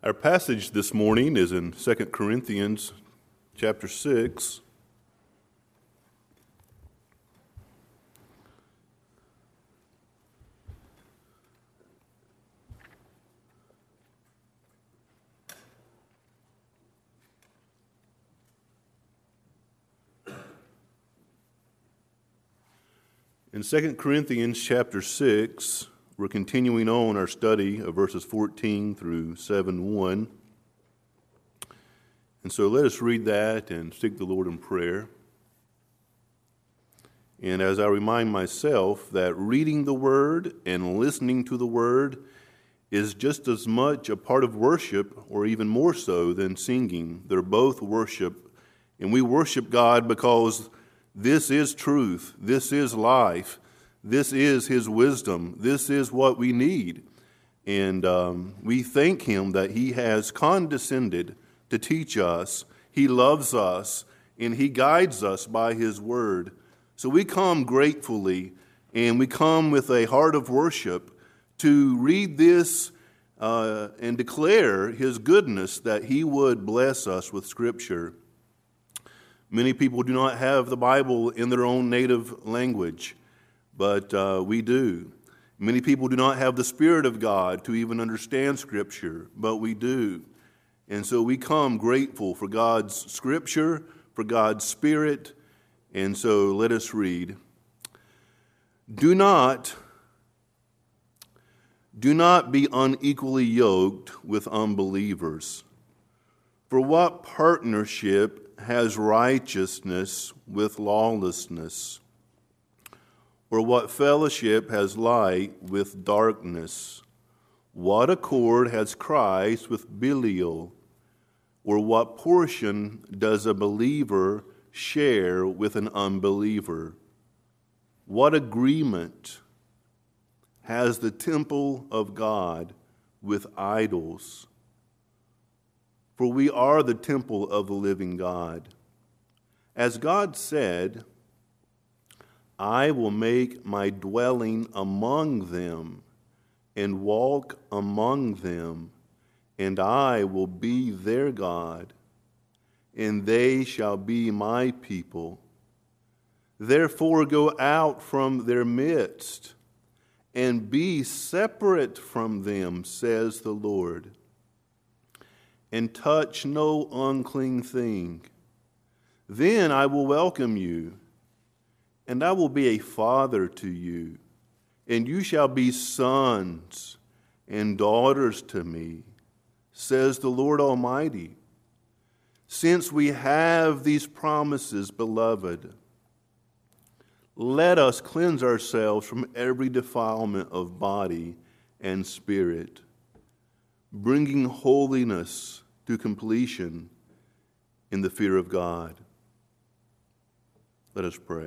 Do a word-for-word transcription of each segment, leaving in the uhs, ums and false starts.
Our passage this morning is in Second Corinthians chapter six. In Second Corinthians chapter six, we're continuing on our study of verses fourteen through seven one. And so let us read that and seek the Lord in prayer. And as I remind myself that reading the Word and listening to the Word is just as much a part of worship, or even more so, than singing. They're both worship. And we worship God because this is truth. This is life. This is His wisdom. This is what we need. And um, we thank Him that He has condescended to teach us. He loves us, and He guides us by His word. So we come gratefully, and we come with a heart of worship to read this uh, and declare His goodness, that He would bless us with Scripture. Many people do not have the Bible in their own native language, but uh, we do. Many people do not have the Spirit of God to even understand Scripture, but we do. And so we come grateful for God's Scripture, for God's Spirit, and so let us read. Do not, do not be unequally yoked with unbelievers. For what partnership has righteousness with lawlessness? Or what fellowship has light with darkness? What accord has Christ with Belial? Or what portion does a believer share with an unbeliever? What agreement has the temple of God with idols? For we are the temple of the living God. As God said, I will make my dwelling among them and walk among them, and I will be their God, and they shall be my people. Therefore go out from their midst, and be separate from them, says the Lord, and touch no unclean thing. Then I will welcome you, and I will be a father to you, and you shall be sons and daughters to me, says the Lord Almighty. Since we have these promises, beloved, let us cleanse ourselves from every defilement of body and spirit, bringing holiness to completion in the fear of God. Let us pray.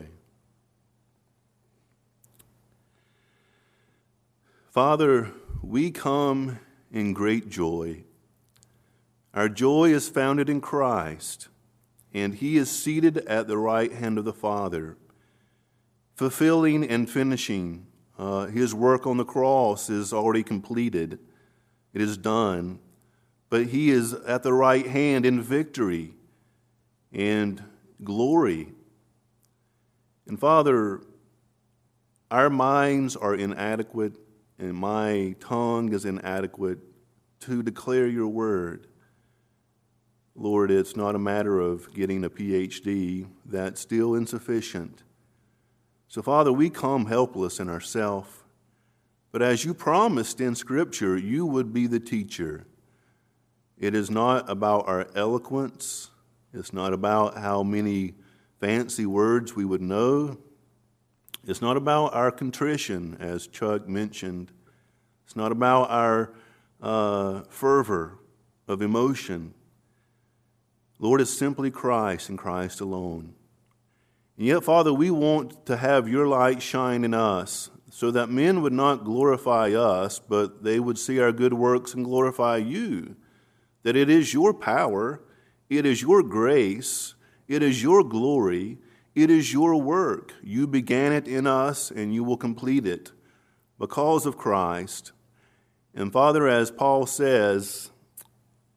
Father, we come in great joy. Our joy is founded in Christ, and He is seated at the right hand of the Father, fulfilling and finishing. Uh, His work on the cross is already completed. It is done. But He is at the right hand in victory and glory. And Father, our minds are inadequate, and my tongue is inadequate to declare your word. Lord, it's not a matter of getting a P H D. That's still insufficient. So, Father, we come helpless in ourselves. But as you promised in Scripture, you would be the teacher. It is not about our eloquence. It's not about how many fancy words we would know. It's not about our contrition, as Chuck mentioned. It's not about our uh, fervor of emotion. Lord, it's simply Christ and Christ alone. And yet, Father, we want to have your light shine in us so that men would not glorify us, but they would see our good works and glorify you. That it is your power, it is your grace, it is your glory, it is your work. You began it in us, and you will complete it because of Christ. And Father, as Paul says,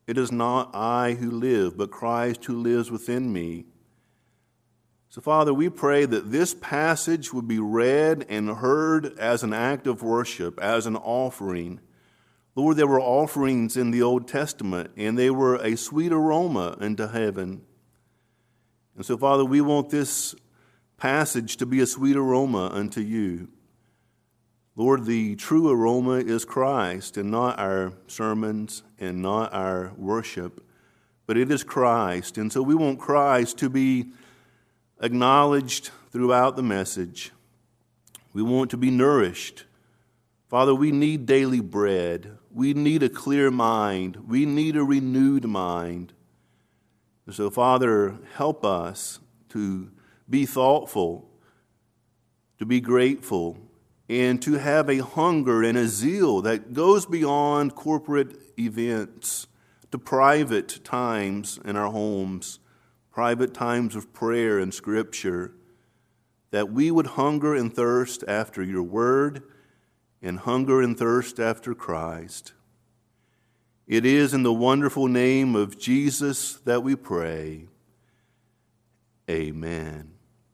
It is not I who live, but Christ who lives within me. So, Father, we pray that this passage would be read and heard as an act of worship, as an offering. Lord, there were offerings in the Old Testament, and they were a sweet aroma into heaven. And so, Father, we want this passage to be a sweet aroma unto you. Lord, the true aroma is Christ, and not our sermons and not our worship, but it is Christ. And so we want Christ to be acknowledged throughout the message. We want to be nourished. Father, we need daily bread. We need a clear mind. We need a renewed mind. And so, Father, help us to be thoughtful, to be grateful, and to have a hunger and a zeal that goes beyond corporate events to private times in our homes, private times of prayer and Scripture, that we would hunger and thirst after your word and hunger and thirst after Christ. It is in the wonderful name of Jesus that we pray. Amen.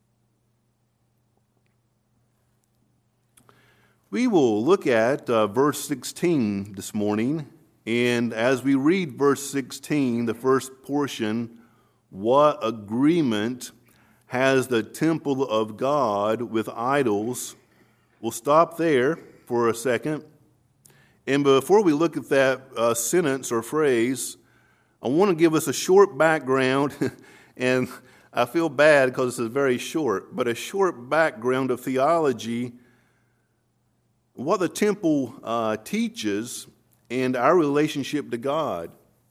We will look at uh, verse sixteen this morning, and as we read verse sixteen, the first portion, what agreement has the temple of God with idols? We'll stop there for a second. And before we look at that uh, sentence or phrase, I want to give us a short background, and I feel bad because it's very short, but a short background of theology, what the temple uh, teaches, and our relationship to God.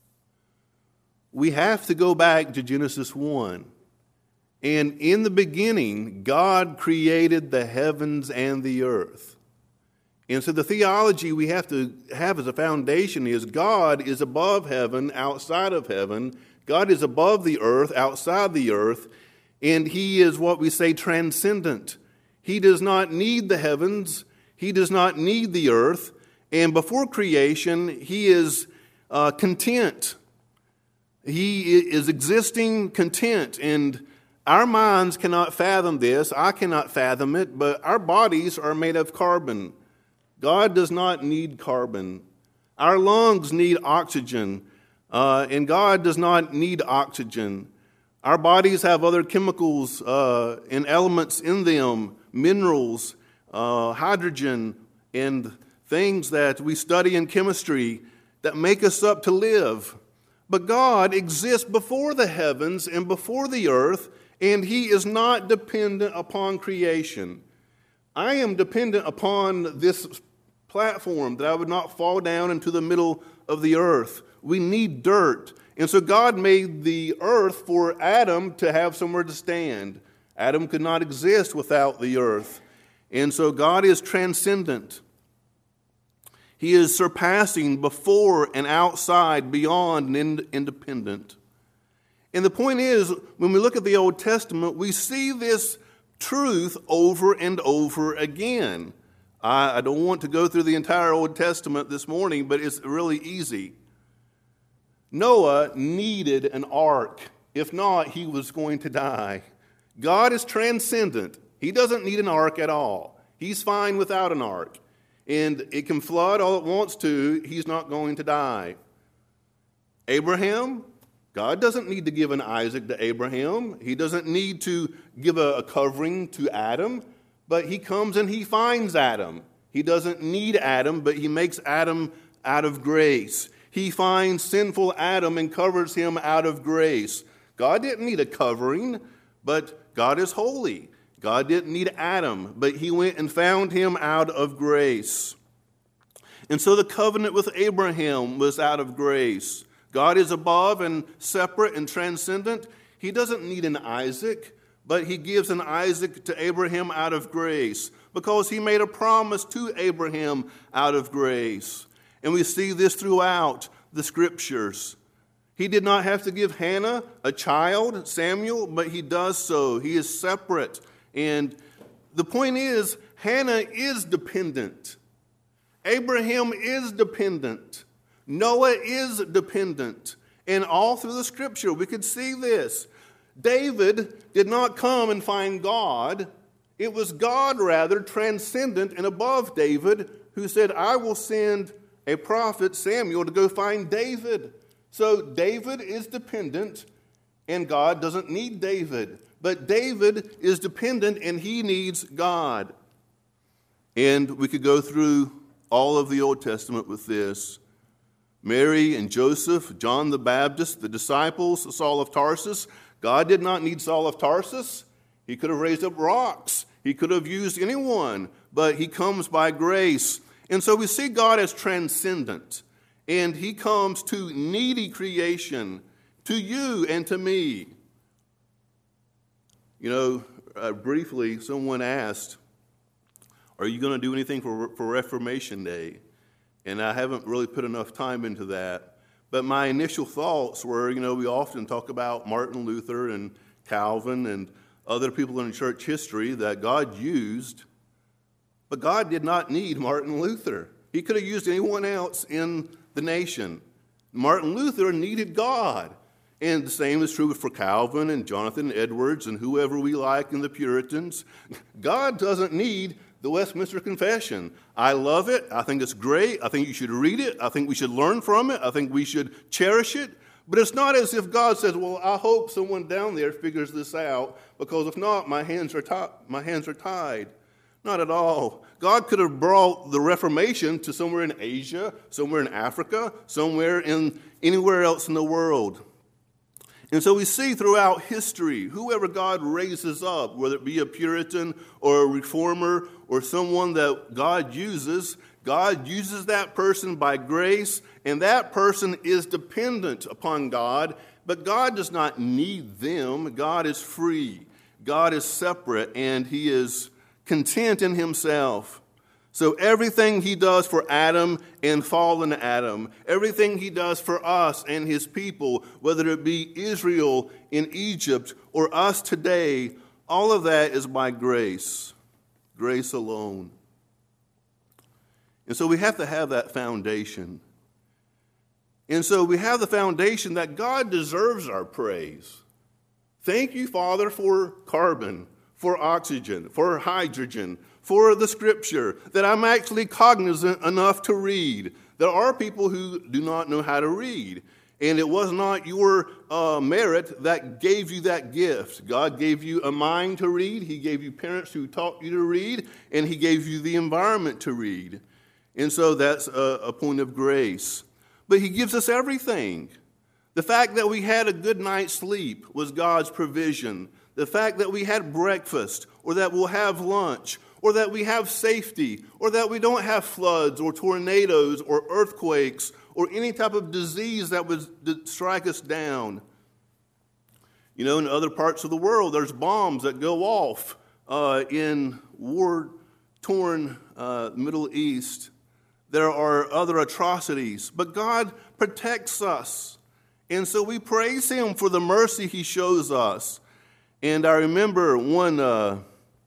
We have to go back to Genesis one. And in the beginning, God created the heavens and the earth. And so the theology we have to have as a foundation is God is above heaven, outside of heaven. God is above the earth, outside the earth. And he is what we say transcendent. He does not need the heavens. He does not need the earth. And before creation, he is uh, content. He is existing content. And our minds cannot fathom this. I cannot fathom it. But our bodies are made of carbon. God does not need carbon. Our lungs need oxygen. Uh, and God does not need oxygen. Our bodies have other chemicals uh, and elements in them, minerals, uh, hydrogen, and things that we study in chemistry that make us up to live. But God exists before the heavens and before the earth, and he is not dependent upon creation. I am dependent upon this platform that I would not fall down into the middle of the earth. We need dirt. And so God made the earth for Adam to have somewhere to stand. Adam could not exist without the earth. And so God is transcendent. He is surpassing before and outside, beyond and independent. And the point is, when we look at the Old Testament, we see this truth over and over again. I, I don't want to go through the entire Old Testament this morning, but it's really easy. Noah needed an ark. If not, he was going to die. God is transcendent. He doesn't need an ark at all. He's fine without an ark. And it can flood all it wants to. He's not going to die. Abraham, God doesn't need to give an Isaac to Abraham. He doesn't need to give a, a covering to Adam. But he comes and he finds Adam. He doesn't need Adam, but he makes Adam out of grace. He finds sinful Adam and covers him out of grace. God didn't need a covering, but God is holy. God didn't need Adam, but he went and found him out of grace. And so the covenant with Abraham was out of grace. God is above and separate and transcendent. He doesn't need an Isaac, but he gives an Isaac to Abraham out of grace because he made a promise to Abraham out of grace. And we see this throughout the Scriptures. He did not have to give Hannah a child, Samuel, but he does so. He is separate. And the point is, Hannah is dependent. Abraham is dependent. Noah is dependent. And all through the scripture, we could see this. David did not come and find God. It was God, rather, transcendent and above David, who said, I will send a prophet, Samuel, to go find David. So David is dependent, and God doesn't need David. But David is dependent, and he needs God. And we could go through all of the Old Testament with this. Mary and Joseph, John the Baptist, the disciples, Saul of Tarsus. God did not need Saul of Tarsus. He could have raised up rocks. He could have used anyone, but he comes by grace. And so we see God as transcendent, and he comes to needy creation, to you and to me. You know, uh, briefly, someone asked, are you going to do anything for, for Reformation Day? And I haven't really put enough time into that. But my initial thoughts were, you know, we often talk about Martin Luther and Calvin and other people in church history that God used, but God did not need Martin Luther. He could have used anyone else in the nation. Martin Luther needed God. And the same is true for Calvin and Jonathan Edwards and whoever we like in the Puritans. God doesn't need the Westminster Confession. I love it. I think it's great. I think you should read it. I think we should learn from it. I think we should cherish it. But it's not as if God says, well, I hope someone down there figures this out, because if not, my hands are ti- my hands are tied. Not at all. God could have brought the Reformation to somewhere in Asia, somewhere in Africa, somewhere in anywhere else in the world. And so we see throughout history, whoever God raises up, whether it be a Puritan or a reformer or someone that God uses, God uses that person by grace, and that person is dependent upon God, but God does not need them. God is free. God is separate, and he is content in himself. So everything he does for Adam and fallen Adam, everything he does for us and his people, whether it be Israel in Egypt or us today, all of that is by grace, grace alone. And so we have to have that foundation. And so we have the foundation that God deserves our praise. Thank you, Father, for carbon, for oxygen, for hydrogen, for the scripture, that I'm actually cognizant enough to read. There are people who do not know how to read, and it was not your uh, merit that gave you that gift. God gave you a mind to read. He gave you parents who taught you to read, and he gave you the environment to read. And so that's a, a point of grace. But he gives us everything. The fact that we had a good night's sleep was God's provision. The fact that we had breakfast, or that we'll have lunch, or that we have safety, or that we don't have floods or tornadoes or earthquakes or any type of disease that would strike us down. You know, in other parts of the world, there's bombs that go off uh, in war-torn uh, Middle East. There are other atrocities, but God protects us. And so we praise him for the mercy he shows us. And I remember one... Uh,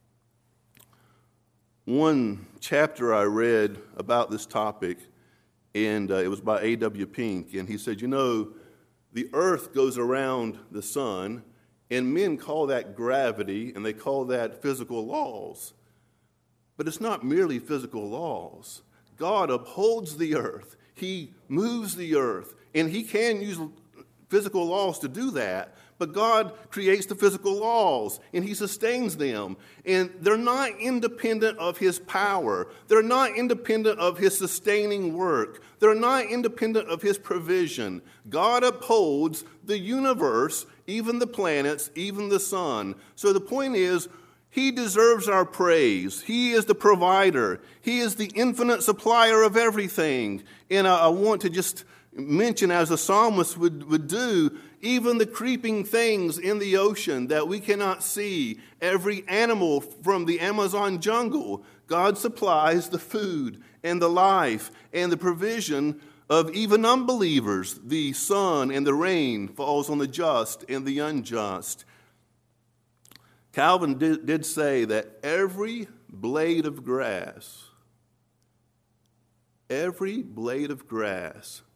One chapter I read about this topic, and uh, it was by A W Pink, and he said, you know, the earth goes around the sun, and men call that gravity, and they call that physical laws. But it's not merely physical laws. God upholds the earth. He moves the earth, and he can use physical laws to do that. But God creates the physical laws, and he sustains them. And they're not independent of his power. They're not independent of his sustaining work. They're not independent of his provision. God upholds the universe, even the planets, even the sun. So the point is, he deserves our praise. He is the provider. He is the infinite supplier of everything. And I, I want to just mention, as the psalmist would, would do, even the creeping things in the ocean that we cannot see, every animal from the Amazon jungle, God supplies the food and the life and the provision of even unbelievers. The sun and the rain falls on the just and the unjust. Calvin did, did say that every blade of grass, every blade of grass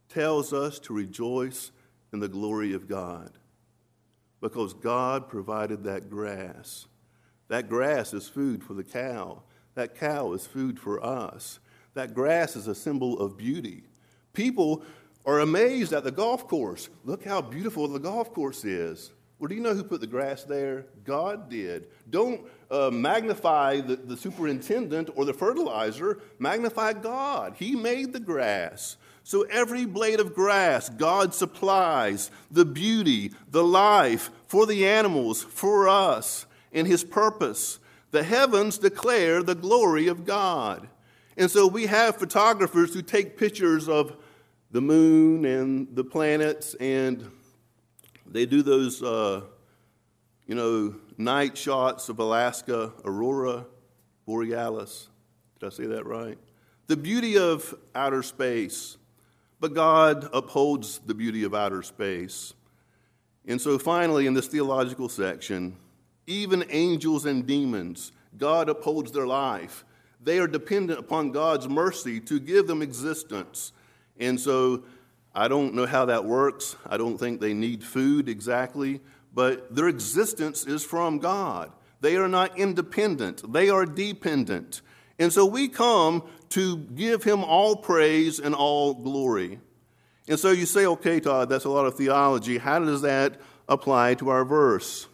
tells us to rejoice in the glory of God because God provided that grass. That grass is food for the cow. That cow is food for us. That grass is a symbol of beauty. People are amazed at the golf course. Look how beautiful the golf course is. Well, do you know who put the grass there? God did. Don't uh, magnify the, the superintendent or the fertilizer. Magnify God. He made the grass. So every blade of grass, God supplies the beauty, the life for the animals, for us, and his purpose. The heavens declare the glory of God. And so we have photographers who take pictures of the moon and the planets, and they do those, uh, you know, night shots of Alaska, Aurora Borealis. Did I say that right? The beauty of outer space. But God upholds the beauty of outer space. And so finally, in this theological section, even angels and demons, God upholds their life. They are dependent upon God's mercy to give them existence. And so I don't know how that works. I don't think they need food exactly, but their existence is from God. They are not independent. They are dependent. And so we come to give him all praise and all glory. And so you say, okay, Todd, that's a lot of theology. How does that apply to our verse?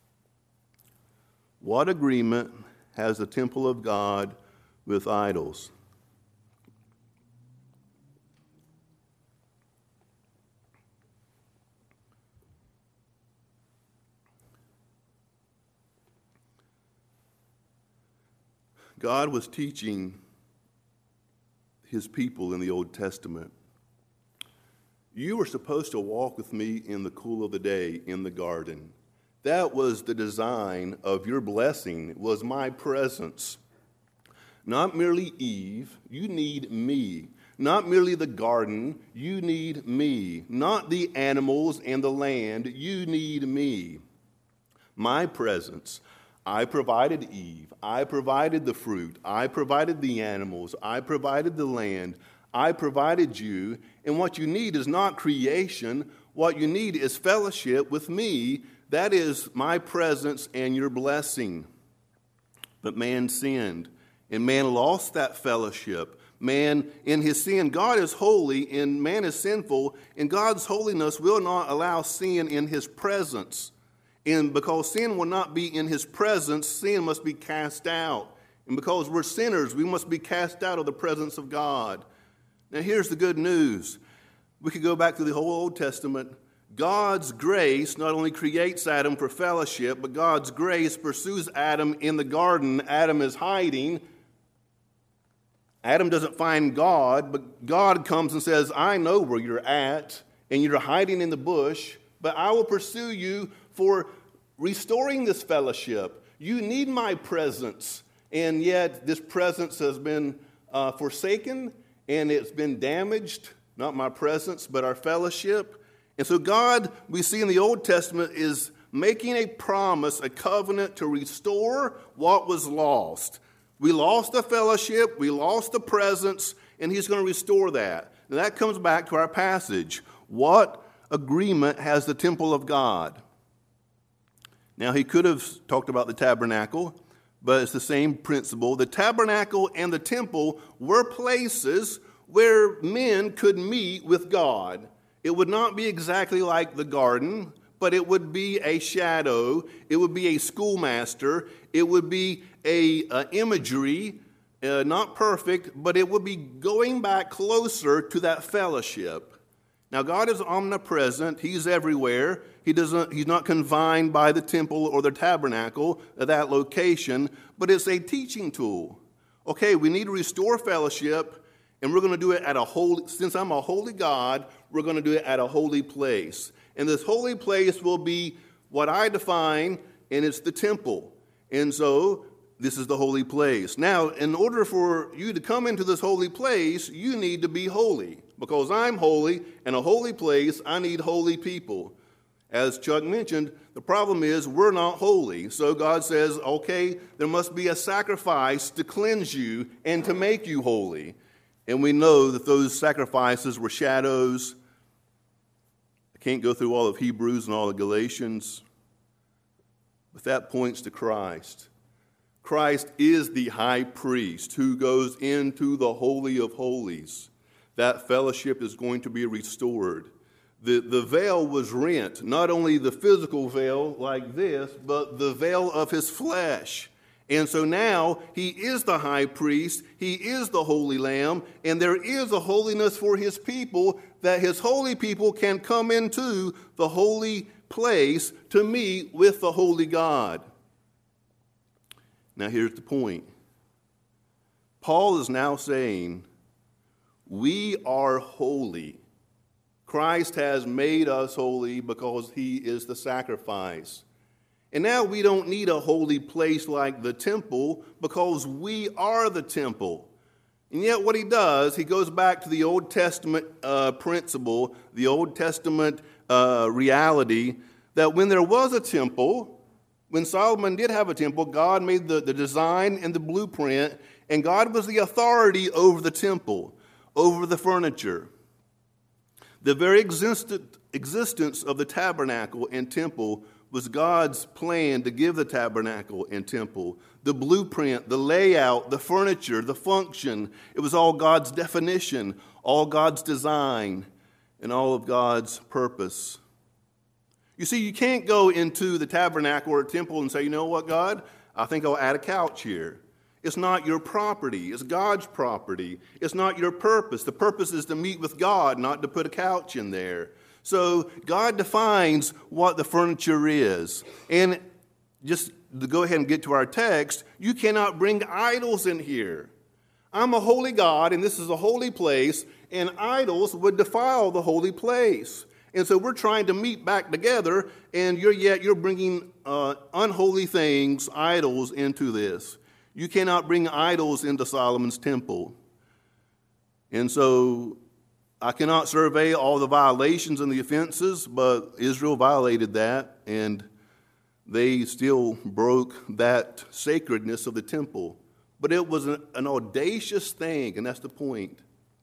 What agreement has the temple of God with idols? God was teaching his people in the Old Testament. You were supposed to walk with me in the cool of the day in the garden. That was the design of your blessing, was my presence. Not merely Eve, you need me. Not merely the garden, you need me. Not the animals and the land, you need me. My presence. I provided Eve. I provided the fruit. I provided the animals. I provided the land. I provided you. And what you need is not creation. What you need is fellowship with me. That is my presence and your blessing. But man sinned, and man lost that fellowship. Man, in his sin, God is holy, and man is sinful, and God's holiness will not allow sin in his presence. And because sin will not be in his presence, sin must be cast out. And because we're sinners, we must be cast out of the presence of God. Now here's the good news. We could go back to the whole Old Testament. God's grace not only creates Adam for fellowship, but God's grace pursues Adam in the garden. Adam is hiding. Adam doesn't find God, but God comes and says, I know where you're at, and you're hiding in the bush, but I will pursue you for restoring this fellowship. You need my presence, and yet this presence has been uh, forsaken, and it's been damaged. Not my presence, but our fellowship. And so God, we see in the Old Testament, is making a promise, a covenant to restore what was lost. We lost the fellowship, we lost the presence, and he's going to restore that. And that comes back to our passage. What agreement has the temple of God? Now, he could have talked about the tabernacle, but it's the same principle. The tabernacle and the temple were places where men could meet with God. It would not be exactly like the garden, but it would be a shadow. It would be a schoolmaster. It would be a, a imagery, uh, not perfect, but it would be going back closer to that fellowship. Now, God is omnipresent. He's everywhere. He doesn't, he's not confined by the temple or the tabernacle at that location, but it's a teaching tool. Okay, we need to restore fellowship, and we're going to do it at a holy, since I'm a holy God, we're going to do it at a holy place. And this holy place will be what I define, and it's the temple. And so this is the holy place. Now, in order for you to come into this holy place, you need to be holy. Because I'm holy, and a holy place, I need holy people. As Chuck mentioned, the problem is we're not holy. So God says, okay, there must be a sacrifice to cleanse you and to make you holy. And we know that those sacrifices were shadows. I can't go through all of Hebrews and all of Galatians, but that points to Christ. Christ is the high priest who goes into the Holy of Holies. That fellowship is going to be restored. The, the veil was rent, not only the physical veil like this, but the veil of his flesh. And so now he is the high priest, he is the holy lamb, and there is a holiness for his people that his holy people can come into the holy place to meet with the holy God. Now here's the point. Paul is now saying, we are holy. Christ has made us holy because he is the sacrifice. And now we don't need a holy place like the temple because we are the temple. And yet what he does, he goes back to the Old Testament uh, principle, the Old Testament uh, reality, that when there was a temple, when Solomon did have a temple, God made the, the design and the blueprint, and God was the authority over the temple, over the furniture. The very existent, existence of the tabernacle and temple was God's plan to give the tabernacle and temple. The blueprint, the layout, the furniture, the function, it was all God's definition, all God's design, and all of God's purpose. You see, you can't go into the tabernacle or temple and say, you know what, God, I think I'll add a couch here. It's not your property. It's God's property. It's not your purpose. The purpose is to meet with God, not to put a couch in there. So God defines what the furniture is. And just to go ahead and get to our text, you cannot bring idols in here. I'm a holy God, and this is a holy place, and idols would defile the holy place. And so we're trying to meet back together, and you're yet you're bringing uh, unholy things, idols, into this. You cannot bring idols into Solomon's temple. And so I cannot survey all the violations and the offenses, but Israel violated that, and they still broke that sacredness of the temple. But it was an, an audacious thing, and that's the point.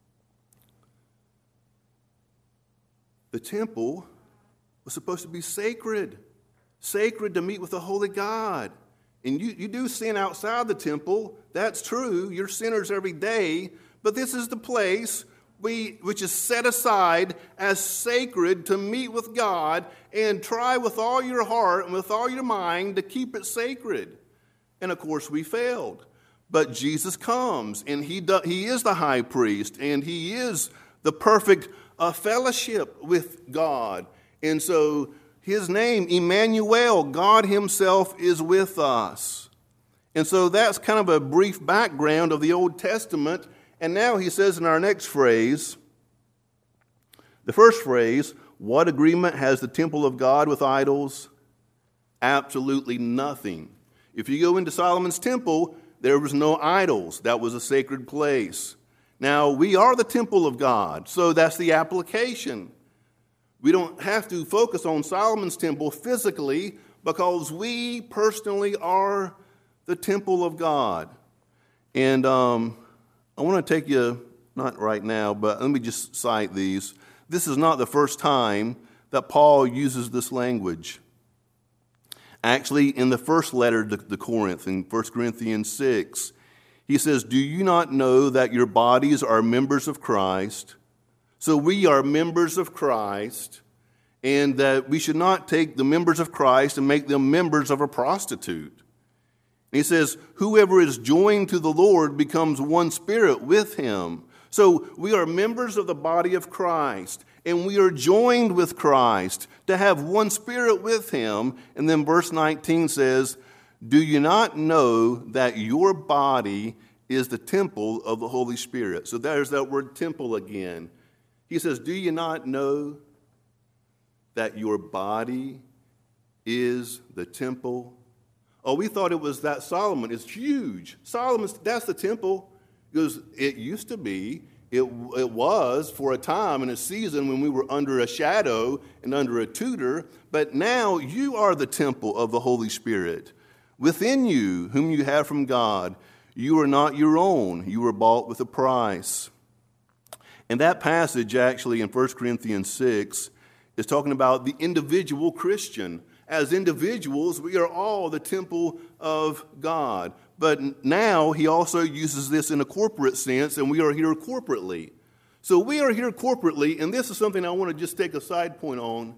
The temple was supposed to be sacred, sacred to meet with the holy God. And you, you do sin outside the temple. That's true. You're sinners every day. But this is the place we, which is set aside as sacred to meet with God, and try with all your heart and with all your mind to keep it sacred. And of course we failed. But Jesus comes, and he, do, he is the high priest, and he is the perfect uh, fellowship with God. And so his name, Emmanuel, God himself is with us. And so that's kind of a brief background of the Old Testament. And now he says in our next phrase, the first phrase, what agreement has the temple of God with idols? Absolutely nothing. If you go into Solomon's temple, there was no idols. That was a sacred place. Now, we are the temple of God, so that's the application. We don't have to focus on Solomon's temple physically because we personally are the temple of God. And um, I want to take you, not right now, but let me just cite these. This is not the first time that Paul uses this language. Actually, in the first letter to, to Corinth, in First Corinthians six, he says, do you not know that your bodies are members of Christ? So we are members of Christ, and that we should not take the members of Christ and make them members of a prostitute. And he says, whoever is joined to the Lord becomes one spirit with him. So we are members of the body of Christ, and we are joined with Christ to have one spirit with him. And then verse nineteen says, do you not know that your body is the temple of the Holy Spirit? So there's that word temple again. He says, do you not know that your body is the temple? Oh, we thought it was that Solomon. It's huge. Solomon's, that's the temple. Because it used to be, it, it was for a time and a season when we were under a shadow and under a tutor. But now you are the temple of the Holy Spirit. Within you, whom you have from God, you are not your own. You were bought with a price. And that passage actually in First Corinthians six is talking about the individual Christian. As individuals, we are all the temple of God. But now he also uses this in a corporate sense, and we are here corporately. So we are here corporately, and this is something I want to just take a side point on.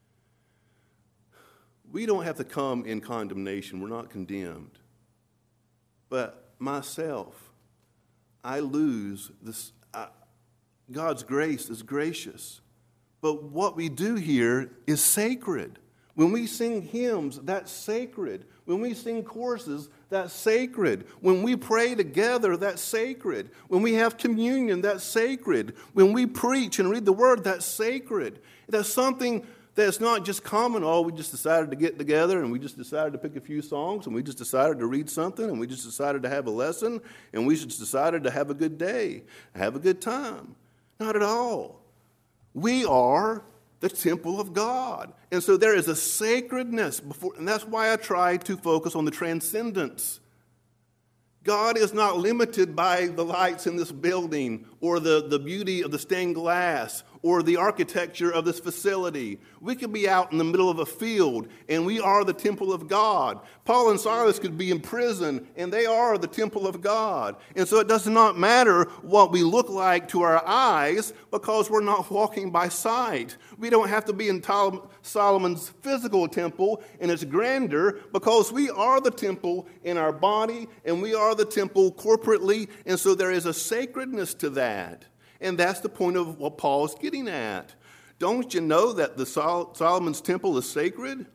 We don't have to come in condemnation. We're not condemned. But myself, I lose this. I, God's grace is gracious. But what we do here is sacred. When we sing hymns, that's sacred. When we sing choruses, that's sacred. When we pray together, that's sacred. When we have communion, that's sacred. When we preach and read the word, that's sacred. That's something that's not just common. Oh, we just decided to get together and we just decided to pick a few songs and we just decided to read something and we just decided to have a lesson and we just decided to have a good day, have a good time. Not at all. We are the temple of God. And so there is a sacredness before, and that's why I try to focus on the transcendence. God is not limited by the lights in this building or the, the beauty of the stained glass or the architecture of this facility. We could be out in the middle of a field, and we are the temple of God. Paul and Silas could be in prison, and they are the temple of God. And so it does not matter what we look like to our eyes because we're not walking by sight. We don't have to be in Solomon's physical temple and its grandeur because we are the temple in our body, and we are the temple corporately, and so there is a sacredness to that. And that's the point of what Paul's getting at. Don't you know that the Sol- Solomon's temple is sacred?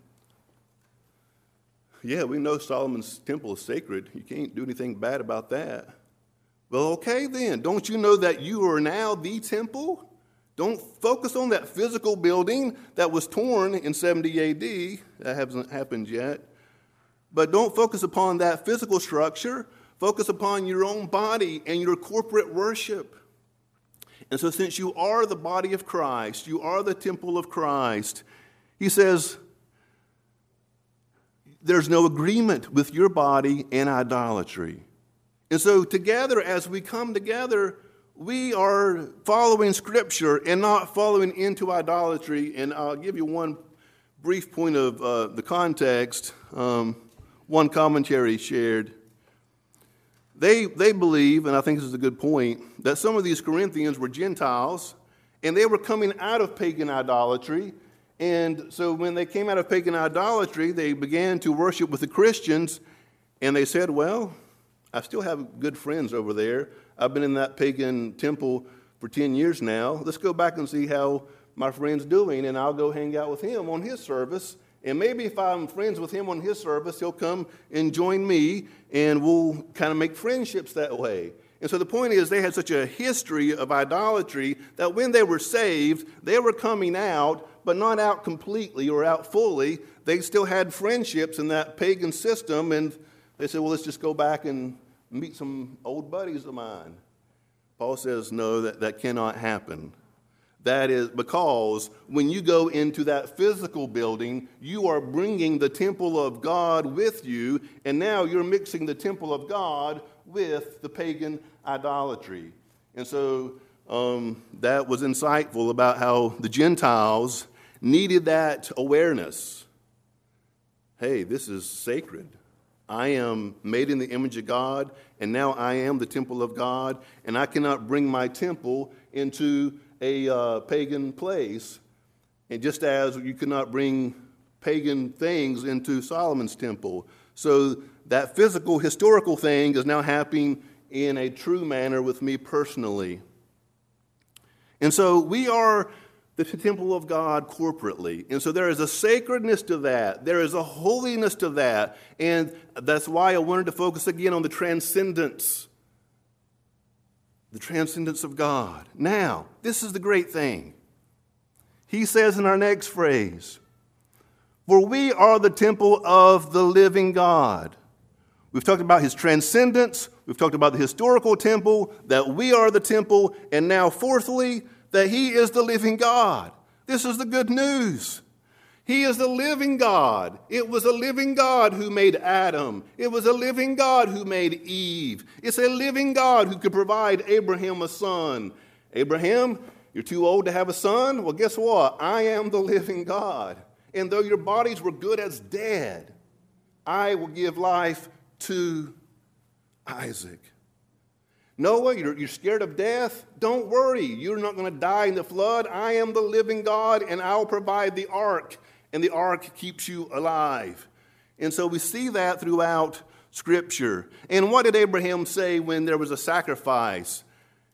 Yeah, we know Solomon's temple is sacred. You can't do anything bad about that. Well, okay then. Don't you know that you are now the temple? Don't focus on that physical building that was torn in seventy A D. That hasn't happened yet. But don't focus upon that physical structure. Focus upon your own body and your corporate worship. And so since you are the body of Christ, you are the temple of Christ, he says, there's no agreement with your body in idolatry. And so together, as we come together, we are following Scripture and not following into idolatry. And I'll give you one brief point of uh, the context. Um, one commentary shared. They, they believe, and I think this is a good point, that some of these Corinthians were Gentiles, and they were coming out of pagan idolatry. And so when they came out of pagan idolatry, they began to worship with the Christians, and they said, well, I still have good friends over there. I've been in that pagan temple for ten years now. Let's go back and see how my friend's doing, and I'll go hang out with him on his service. And maybe if I'm friends with him on his service, he'll come and join me, and we'll kind of make friendships that way. And so the point is they had such a history of idolatry that when they were saved, they were coming out, but not out completely or out fully. They still had friendships in that pagan system, and they said, well, let's just go back and meet some old buddies of mine. Paul says, no, that, that cannot happen. That is because when you go into that physical building, you are bringing the temple of God with you, and now you're mixing the temple of God with the pagan idolatry. And so um, that was insightful about how the Gentiles needed that awareness. Hey, this is sacred. I am made in the image of God, and now I am the temple of God, and I cannot bring my temple into a uh, pagan place, and just as you could not bring pagan things into Solomon's temple. So that physical, historical thing is now happening in a true manner with me personally. And so we are the temple of God corporately. And so there is a sacredness to that. There is a holiness to that. And that's why I wanted to focus again on the transcendence. The transcendence of God. Now, this is the great thing. He says in our next phrase, for we are the temple of the living God. We've talked about his transcendence. We've talked about the historical temple, that we are the temple. And now, fourthly, that he is the living God. This is the good news. He is the living God. It was a living God who made Adam. It was a living God who made Eve. It's a living God who could provide Abraham a son. Abraham, you're too old to have a son? Well, guess what? I am the living God. And though your bodies were good as dead, I will give life to Isaac. Noah, you're, you're scared of death? Don't worry. You're not going to die in the flood. I am the living God, and I'll provide the ark, and the ark keeps you alive. And so we see that throughout Scripture. And what did Abraham say when there was a sacrifice?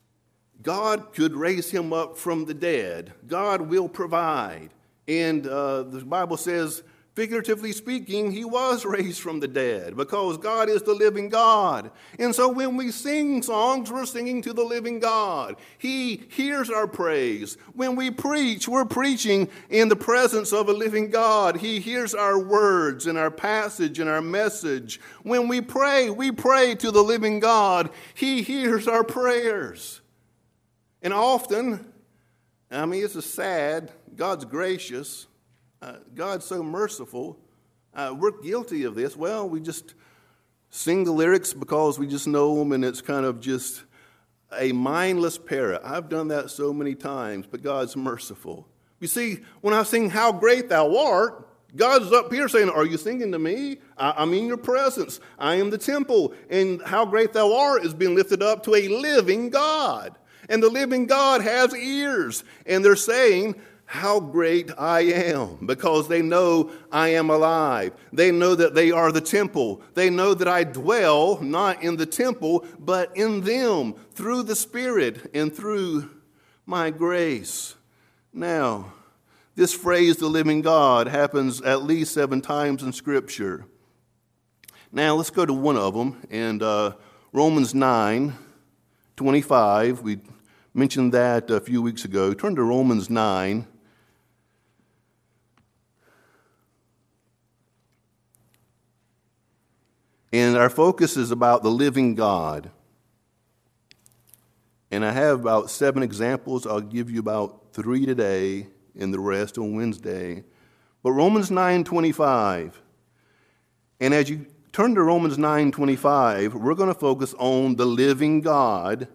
God could raise him up from the dead. God will provide. And uh, the Bible says, figuratively speaking, he was raised from the dead because God is the living God. And so when we sing songs, we're singing to the living God. He hears our praise. When we preach, we're preaching in the presence of a living God. He hears our words and our passage and our message. When we pray, we pray to the living God. He hears our prayers. And often, I mean, it's a sad, God's gracious, Uh, God's so merciful. Uh, we're guilty of this. Well, we just sing the lyrics because we just know them, and it's kind of just a mindless parrot. I've done that so many times, but God's merciful. You see, when I sing How Great Thou Art, God's up here saying, are you singing to me? I, I'm in your presence. I am the temple. And How Great Thou Art is being lifted up to a living God. And the living God has ears. And they're saying, how great I am, because they know I am alive. They know that they are the temple. They know that I dwell not in the temple, but in them through the Spirit and through my grace. Now, this phrase, the living God, happens at least seven times in Scripture. Now, let's go to one of them. And uh, Romans nine twenty-five, we mentioned that a few weeks ago. Turn to Romans nine. And our focus is about the living God. And I have about seven examples. I'll give you about three today and the rest on Wednesday. But Romans nine twenty-five. And as you turn to Romans nine twenty-five, we're going to focus on the living God.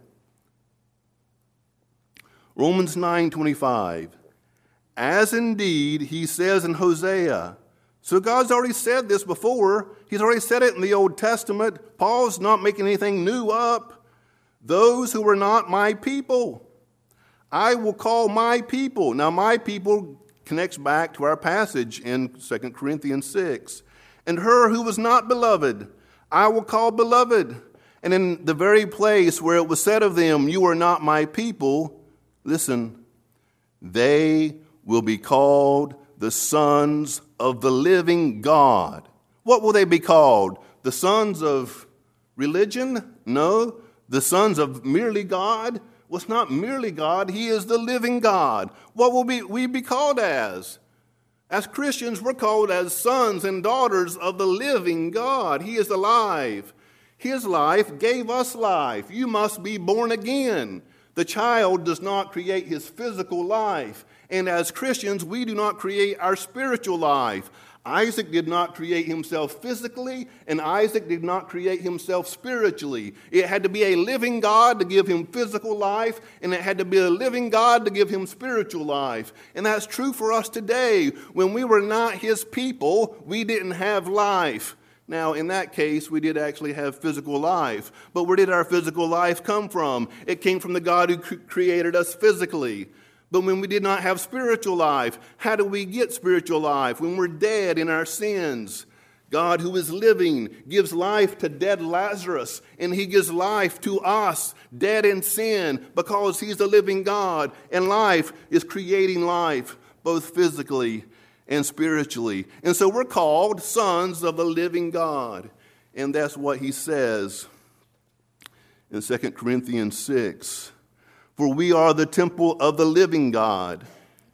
Romans nine twenty-five. As indeed he says in Hosea. So God's already said this before. He's already said it in the Old Testament. Paul's not making anything new up. Those who are not my people, I will call my people. Now, my people connects back to our passage in Second Corinthians six. And her who was not beloved, I will call beloved. And in the very place where it was said of them, you are not my people, listen, they will be called the sons of the living God. What will they be called? The sons of religion? No. The sons of merely God? Well, it's not merely God. He is the living God. What will we, we be called as? As Christians, we're called as sons and daughters of the living God. He is alive. His life gave us life. You must be born again. The child does not create his physical life. And as Christians, we do not create our spiritual life. Isaac did not create himself physically, and Isaac did not create himself spiritually. It had to be a living God to give him physical life, and it had to be a living God to give him spiritual life. And that's true for us today. When we were not his people, we didn't have life. Now, in that case, we did actually have physical life. But where did our physical life come from? It came from the God who created us physically. But when we did not have spiritual life, how do we get spiritual life? When we're dead in our sins. God, who is living, gives life to dead Lazarus, and he gives life to us, dead in sin, because he's the living God. And life is creating life, both physically and spiritually. And so we're called sons of the living God. And that's what he says in Second Corinthians six. For we are the temple of the living God.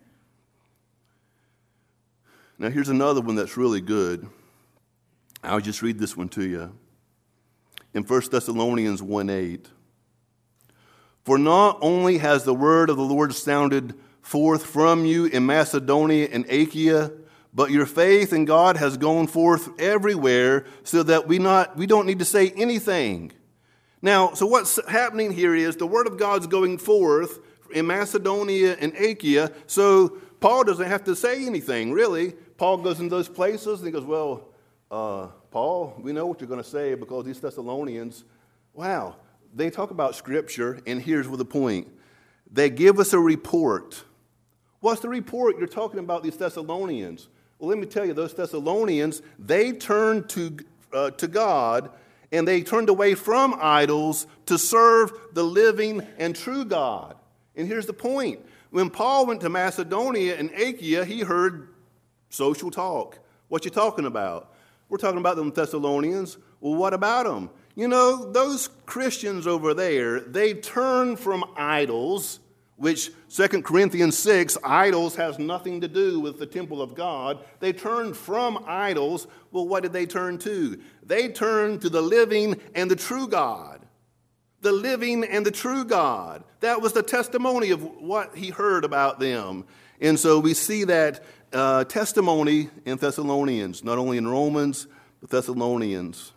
Now here's another one that's really good. I'll just read this one to you. In First Thessalonians one eight. For not only has the word of the Lord sounded forth from you in Macedonia and Achaia, but your faith in God has gone forth everywhere, so that we not we don't need to say anything. Now, so what's happening here is the word of God's going forth in Macedonia and Achaia, so Paul doesn't have to say anything, really. Paul goes in those places and he goes, well, uh, Paul, we know what you're going to say because these Thessalonians, wow, they talk about Scripture, and here's the point. They give us a report. What's the report you're talking about, these Thessalonians? Well, let me tell you, those Thessalonians, they turned to, uh, to God, and they turned away from idols to serve the living and true God. And here's the point. When Paul went to Macedonia and Achaia, he heard social talk. What you talking about? We're talking about them Thessalonians. Well, what about them? You know, those Christians over there, they turn from idols, which Second Corinthians six, idols has nothing to do with the temple of God. They turned from idols. Well, what did they turn to? They turned to the living and the true God. The living and the true God. That was the testimony of what he heard about them. And so we see that uh, testimony in Thessalonians, not only in Romans, but Thessalonians.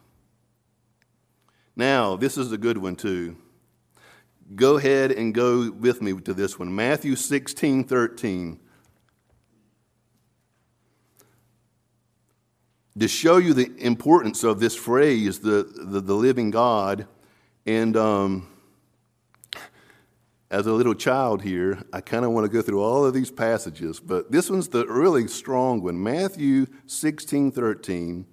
Now, this is a good one too. Go ahead and go with me to this one. Matthew sixteen thirteen. To show you the importance of this phrase, the, the, the living God, and um, as a little child here, I kind of want to go through all of these passages, but this one's the really strong one. Matthew sixteen thirteen.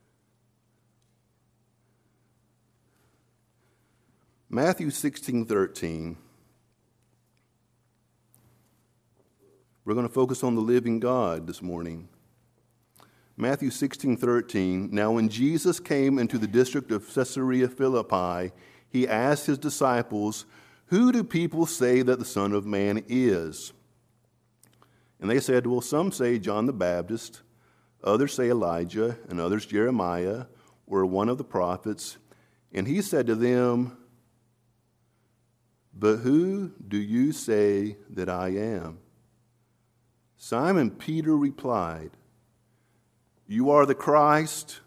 Matthew sixteen thirteen. We're going to focus on the living God this morning. Matthew sixteen thirteen. Now when Jesus came into the district of Caesarea Philippi, he asked his disciples, "Who do people say that the Son of Man is?" And they said, "Well, some say John the Baptist, others say Elijah, and others Jeremiah, or one of the prophets." And he said to them, "But who do you say that I am?" Simon Peter replied, "You are the Christ."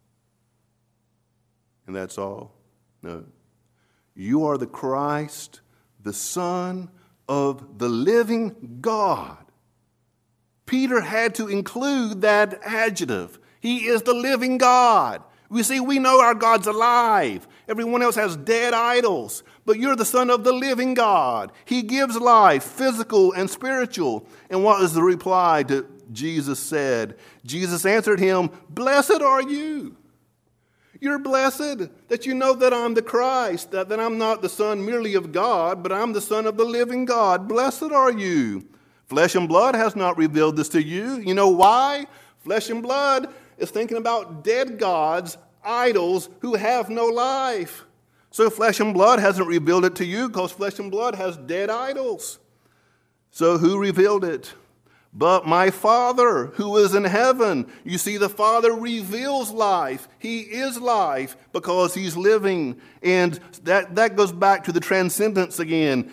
And that's all? No. "You are the Christ, the Son of the living God." Peter had to include that adjective. He is the living God. We see, we know our God's alive. Everyone else has dead idols. But you're the Son of the living God. He gives life, physical and spiritual. And what was the reply to Jesus said? Jesus answered him, "Blessed are you. You're blessed that you know that I'm the Christ, that, that I'm not the Son merely of God, but I'm the Son of the living God. Blessed are you. Flesh and blood has not revealed this to you." You know why? Flesh and blood is thinking about dead gods, idols who have no life. So flesh and blood hasn't revealed it to you because flesh and blood has dead idols. So who revealed it? But my Father who is in heaven. You see, the Father reveals life. He is life because he's living. And that, that goes back to the transcendence again.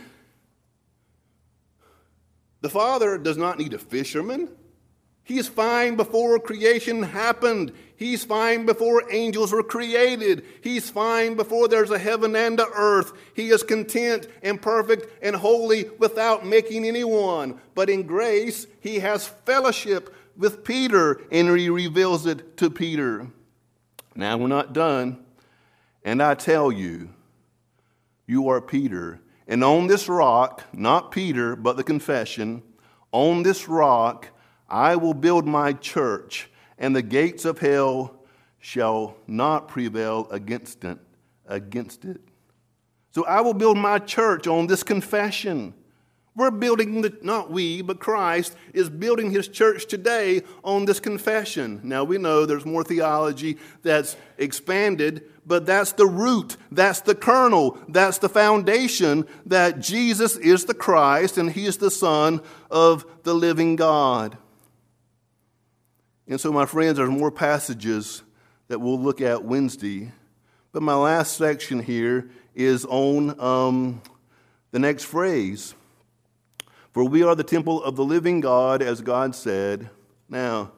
The Father does not need a fisherman. He's fine before creation happened. He's fine before angels were created. He's fine before there's a heaven and a earth. He is content and perfect and holy without making anyone. But in grace, he has fellowship with Peter, and he reveals it to Peter. Now we're not done. "And I tell you, you are Peter, and on this rock," not Peter, but the confession, "on this rock I will build my church, and the gates of hell shall not prevail against it." Against it. So I will build my church on this confession. We're building, the, not we, but Christ is building his church today on this confession. Now we know there's more theology that's expanded, but that's the root, that's the kernel, that's the foundation that Jesus is the Christ and he is the Son of the living God. And so, my friends, there's more passages that we'll look at Wednesday. But my last section here is on um, the next phrase. "For we are the temple of the living God, as God said. Now,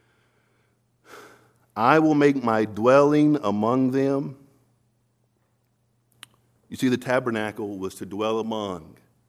I will make my dwelling among them." You see, the tabernacle was to dwell among.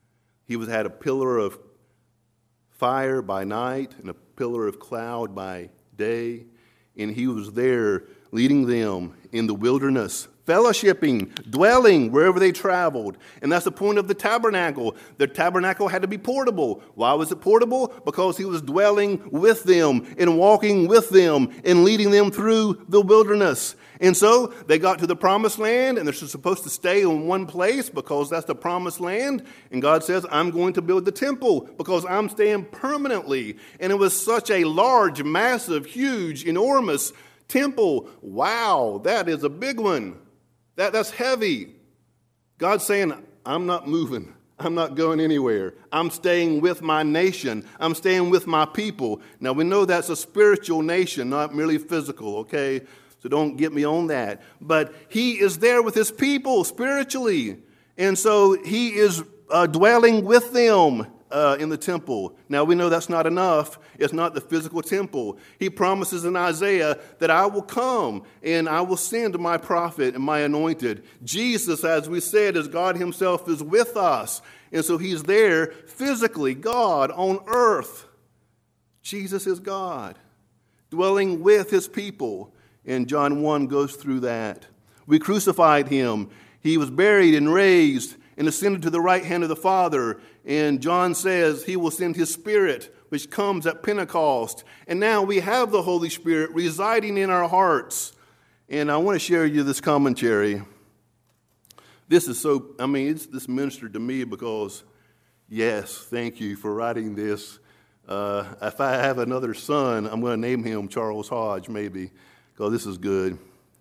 He was had a pillar of fire by night and a pillar of cloud by day, and he was there leading them in the wilderness, fellowshipping, dwelling wherever they traveled. And that's the point of the tabernacle. The tabernacle had to be portable. Why was it portable? Because he was dwelling with them and walking with them and leading them through the wilderness. And so they got to the promised land, and they're supposed to stay in one place because that's the promised land. And God says, I'm going to build the temple because I'm staying permanently. And it was such a large, massive, huge, enormous temple. Wow, that is a big one. That, that's heavy. God's saying, I'm not moving. I'm not going anywhere. I'm staying with my nation. I'm staying with my people. Now, we know that's a spiritual nation, not merely physical, okay? So don't get me on that. But he is there with his people spiritually. And so he is uh, dwelling with them uh, in the temple. Now we know that's not enough. It's not the physical temple. He promises in Isaiah that I will come and I will send my prophet and my anointed. Jesus, as we said, as God himself is with us. And so he's there physically, God on earth. Jesus is God, dwelling with his people. And John one goes through that. We crucified him. He was buried and raised and ascended to the right hand of the Father. And John says he will send his Spirit, which comes at Pentecost. And now we have the Holy Spirit residing in our hearts. And I want to share you this commentary. This is so, I mean, it's, this ministered to me because, yes, thank you for writing this. Uh, if I have another son, I'm going to name him Charles Hodge, maybe. Oh, this is good.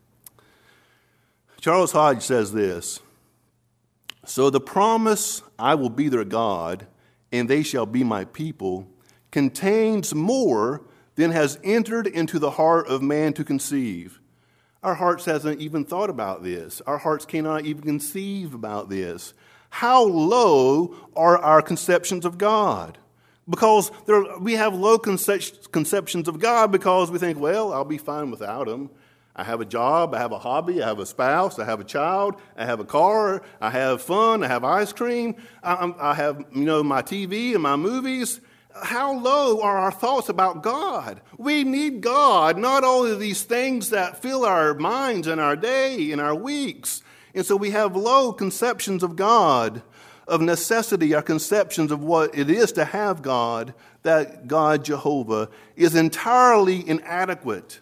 Charles Hodge says this: so the promise, I will be their God, and they shall be my people, contains more than has entered into the heart of man to conceive. Our hearts hasn't even thought about this. Our hearts cannot even conceive about this. How low are our conceptions of God? Because there, we have low concep- conceptions of God because we think, well, I'll be fine without him. I have a job, I have a hobby, I have a spouse, I have a child, I have a car, I have fun, I have ice cream, I, I have, you know, my T V and my movies. How low are our thoughts about God? We need God, not all of these things that fill our minds and our day and our weeks. And so we have low conceptions of God. Of necessity, our conceptions of what it is to have God, that God, Jehovah, is entirely inadequate.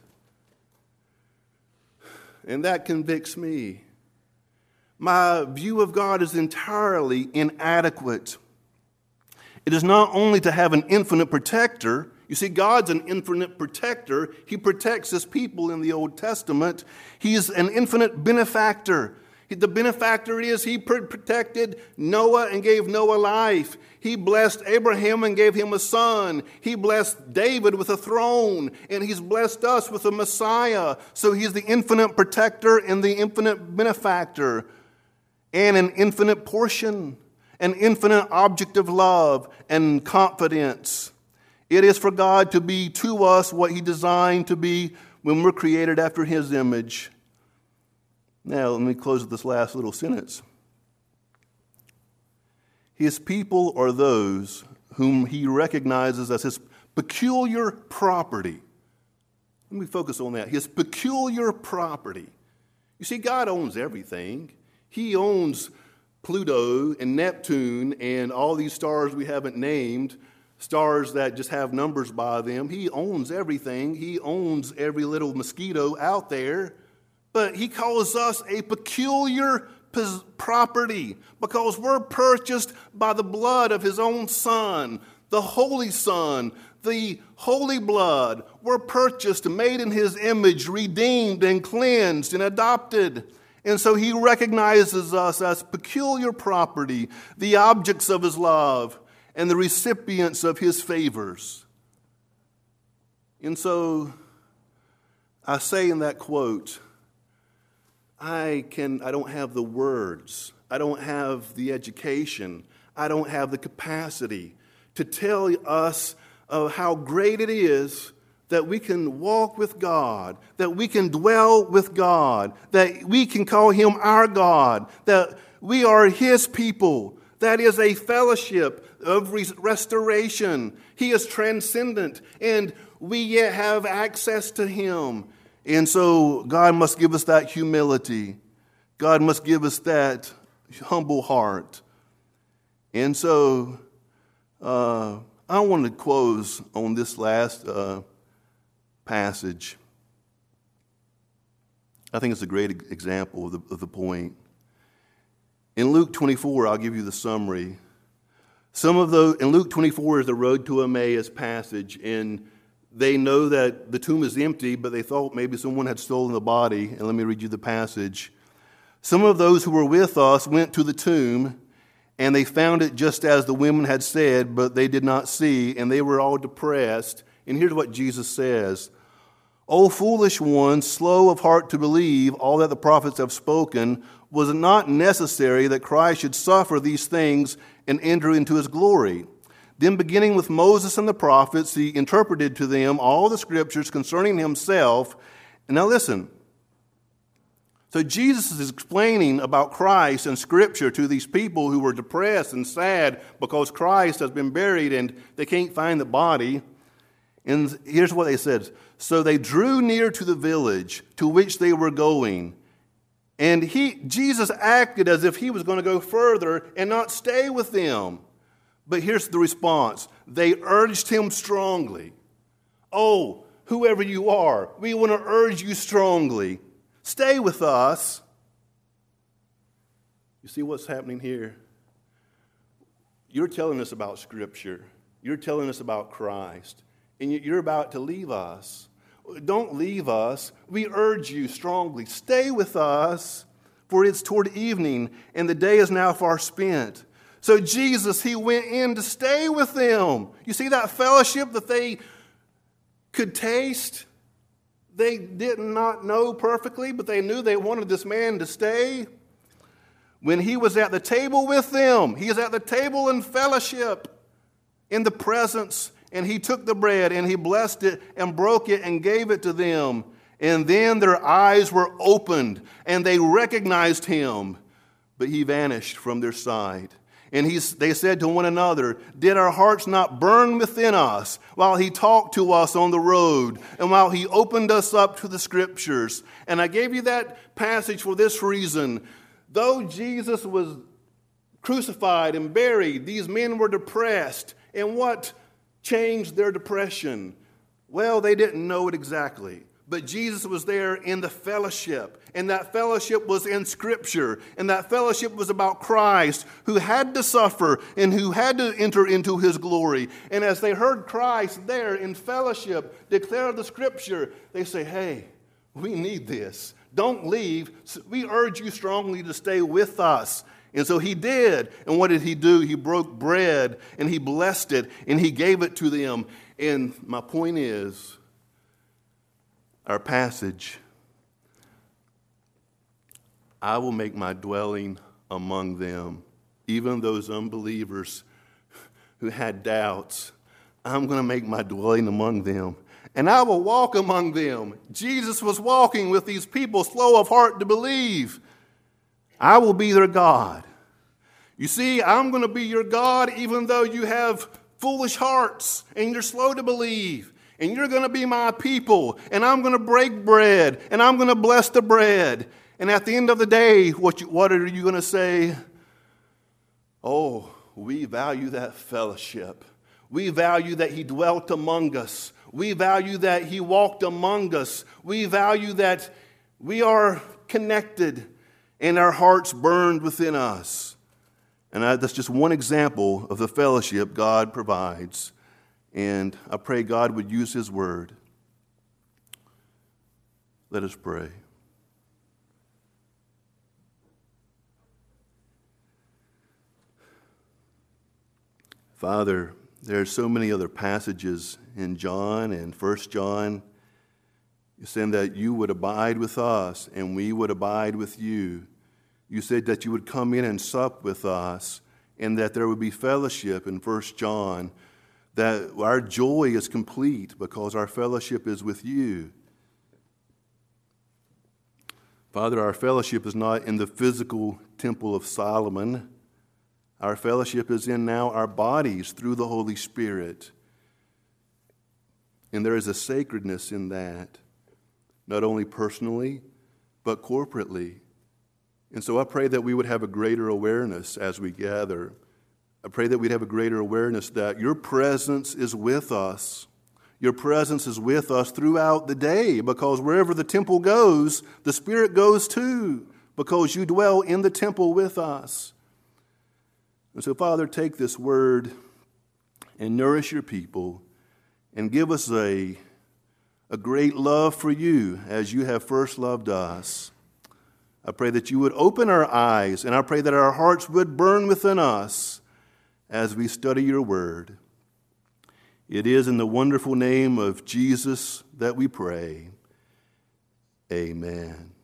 And that convicts me. My view of God is entirely inadequate. It is not only to have an infinite protector. You see, God's an infinite protector. He protects his people in the Old Testament. He is an infinite benefactor. The benefactor is he protected Noah and gave Noah life. He blessed Abraham and gave him a son. He blessed David with a throne. And he's blessed us with a Messiah. So he's the infinite protector and the infinite benefactor. And an infinite portion. An infinite object of love and confidence. It is for God to be to us what he designed to be when we're created after his image. Now, let me close with this last little sentence. His people are those whom he recognizes as his peculiar property. Let me focus on that. His peculiar property. You see, God owns everything. He owns Pluto and Neptune and all these stars we haven't named, stars that just have numbers by them. He owns everything. He owns every little mosquito out there. But he calls us a peculiar property because we're purchased by the blood of his own Son, the Holy Son, the holy blood. We're purchased, made in his image, redeemed and cleansed and adopted. And so he recognizes us as peculiar property, the objects of his love and the recipients of his favors. And so I say in that quote, I can. I don't have the words. I don't have the education. I don't have the capacity to tell us of how great it is that we can walk with God, that we can dwell with God, that we can call him our God, that we are his people, That is a fellowship of restoration. He is transcendent, and we yet have access to him. And so God must give us that humility. God must give us that humble heart. And so uh, I want to close on this last uh, passage. I think it's a great example of the, of the point. In Luke twenty-four, I'll give you the summary. Some of those, in Luke twenty-four is the road to Emmaus passage, and they know that the tomb is empty, but they thought maybe someone had stolen the body. And let me read you the passage. Some of those who were with us went to the tomb, and they found it just as the women had said, but they did not see, and they were all depressed. And here's what Jesus says. O foolish ones, slow of heart to believe all that the prophets have spoken, was it not necessary that Christ should suffer these things and enter into his glory? Then beginning with Moses and the prophets, he interpreted to them all the scriptures concerning himself. And now listen. So Jesus is explaining about Christ and Scripture to these people who were depressed and sad because Christ has been buried and they can't find the body. And here's what they said. So they drew near to the village to which they were going. And he, Jesus acted as if he was going to go further and not stay with them. But here's the response. They urged him strongly. Oh, whoever you are, we want to urge you strongly. Stay with us. You see what's happening here? You're telling us about Scripture. You're telling us about Christ. And you're about to leave us. Don't leave us. We urge you strongly. Stay with us, for it's toward evening, and the day is now far spent. So Jesus, he went in to stay with them. You see that fellowship that they could taste? They did not know perfectly, but they knew they wanted this man to stay. When he was at the table with them, he is at the table in fellowship, in the presence. And he took the bread and he blessed it and broke it and gave it to them. And then their eyes were opened and they recognized him. But he vanished from their sight. And he, they said to one another, did our hearts not burn within us while he talked to us on the road and while he opened us up to the Scriptures? And I gave you that passage for this reason. Though Jesus was crucified and buried, these men were depressed. And what changed their depression? Well, they didn't know it exactly. But Jesus was there in the fellowship. And that fellowship was in Scripture. And that fellowship was about Christ, who had to suffer and who had to enter into his glory. And as they heard Christ there in fellowship declare the Scripture, they say, hey, we need this. Don't leave. We urge you strongly to stay with us. And so he did. And what did he do? He broke bread and he blessed it and he gave it to them. And my point is, our passage, I will make my dwelling among them. Even those unbelievers who had doubts, I'm going to make my dwelling among them. And I will walk among them. Jesus was walking with these people slow of heart to believe. I will be their God. You see, I'm going to be your God even though you have foolish hearts and you're slow to believe. And you're going to be my people. And I'm going to break bread. And I'm going to bless the bread. And at the end of the day, what, you, what are you going to say? Oh, we value that fellowship. We value that he dwelt among us. We value that he walked among us. We value that we are connected and our hearts burned within us. And I, that's just one example of the fellowship God provides. And I pray God would use his word. Let us pray. Father, there are so many other passages in John and First John. You said that you would abide with us and we would abide with you. You said that you would come in and sup with us and that there would be fellowship in First John, that our joy is complete because our fellowship is with you. Father, our fellowship is not in the physical temple of Solomon. Our fellowship is in now our bodies through the Holy Spirit. And there is a sacredness in that, not only personally, but corporately. And so I pray that we would have a greater awareness as we gather. I pray that we'd have a greater awareness that your presence is with us. Your presence is with us throughout the day, because wherever the temple goes, the Spirit goes too, because you dwell in the temple with us. And so, Father, take this word and nourish your people and give us a, a great love for you as you have first loved us. I pray that you would open our eyes, and I pray that our hearts would burn within us as we study your word. It is in the wonderful name of Jesus that we pray. Amen.